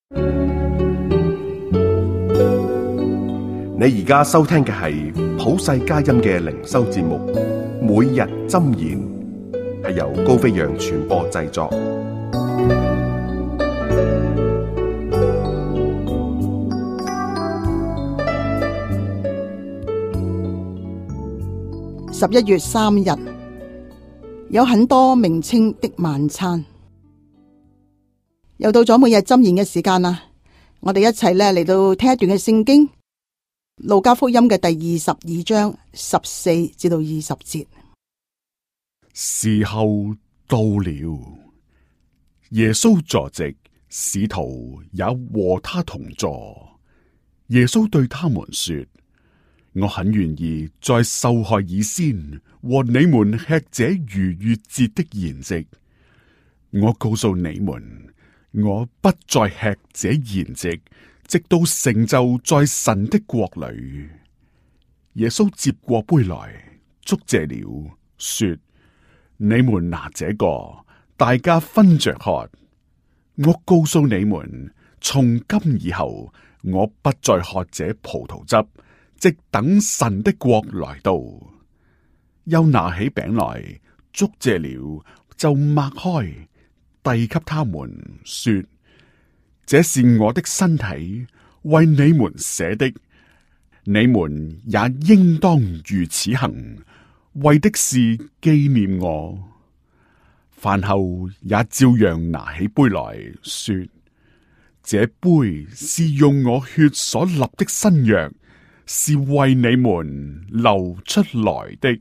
你而家收聽嘅係普世佳音嘅靈修節目，每日箴言，係由高飛揚傳播製作。 11月3日，有很多名稱的晚餐。又到咗每日箴言嘅時間啦，我哋一齊嚟到聽一段嘅聖經，路加福音嘅第22章14至到20節。 時候到了，耶穌坐席，使徒也和他同坐。耶穌對他們說：我很願意在受害以先和你們吃這逾越節的筵席。我告訴你們，我不再吃這筵席，直到成就在神的國裏。耶穌接過杯來，祝謝了，說：你們拿這個，大家分着喝。我告訴你們，從今以後，我不再喝這葡萄汁，直等神的國來到。又拿起餅來，祝謝了，就擘開，遞給他們，說：這是我的身體，為你們捨的，你們也應當如此行，為的是紀念我。飯後也照樣拿起杯來說：這杯是用我血所立的新約，是為你們流出來的。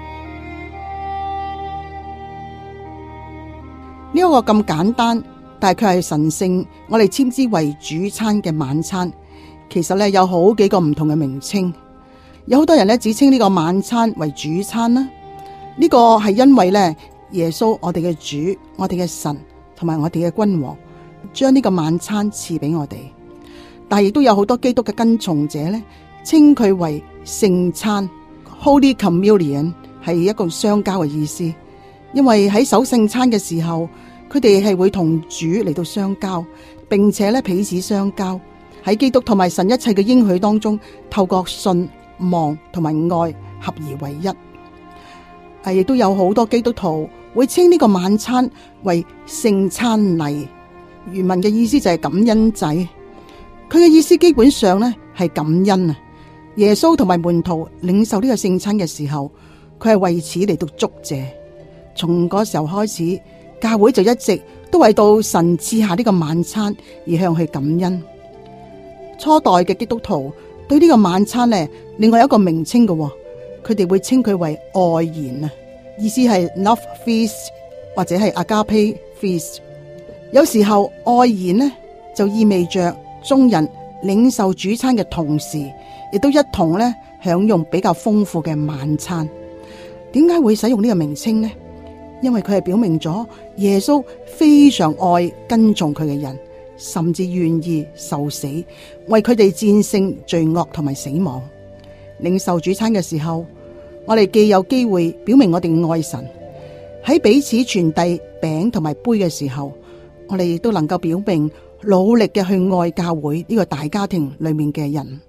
呢一個咁簡單，但係佢係神聖，我哋稱之為主餐嘅晚餐。其實咧有好幾個唔同嘅名稱，有好多人咧只稱呢個晚餐為主餐啦。呢個係因為咧耶穌我哋嘅主、我哋嘅神同埋我哋嘅君王，將呢個晚餐賜俾我哋。但係亦都有好多基督嘅跟從者咧，稱佢為聖餐 （Holy Communion），係一個相交嘅意思。因為喺守聖餐嘅時候，佢哋係會同主嚟到相交，並且咧彼此相交，喺基督同埋神一切嘅應許當中，透過信望同埋愛合而為一。亦都有好多基督徒會稱呢個晚餐為聖餐禮，原文嘅意思就係感恩祭。佢嘅意思基本上咧係感恩啊！耶穌同埋門徒領受呢個聖餐嘅時候，佢係為此嚟到祝謝。從嗰時候開始，教會就一直都為到神賜下呢個晚餐而向佢感恩。初代嘅基督徒對呢個晚餐呢，另外有一個名稱嘅，佢哋會稱佢為愛筵啊，意思係 love feast 或者係 agape feast。有時候愛筵呢就意味着眾人領受主餐嘅同時，亦都一同呢享用比較豐富嘅晚餐。點解會使用呢個名稱呢？因為佢係表明咗耶穌非常愛跟從佢嘅人，甚至願意受死，為佢哋戰勝罪惡同埋死亡。領受主餐嘅時候，我哋既有機會表明我哋愛神，喺彼此傳遞餅同埋杯嘅時候，我哋亦都能夠表明努力嘅去愛教會呢個大家庭裏面嘅人。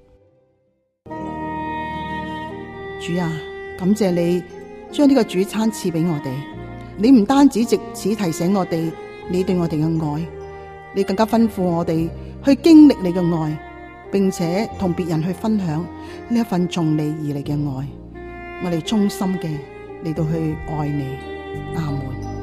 主啊，感謝你將呢個主餐賜俾我哋。你唔單止藉此提醒我哋你對我哋嘅愛，你更加吩咐我哋去經歷你嘅愛，並且同別人去分享呢一份從你而嚟嘅愛。我哋衷心嘅嚟到去愛你。阿門。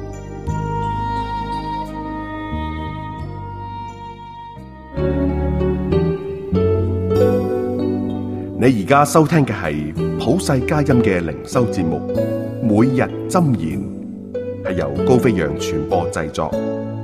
你而家收聽嘅係普世佳音嘅靈修節目，每日箴言，係由高飛揚傳播製作。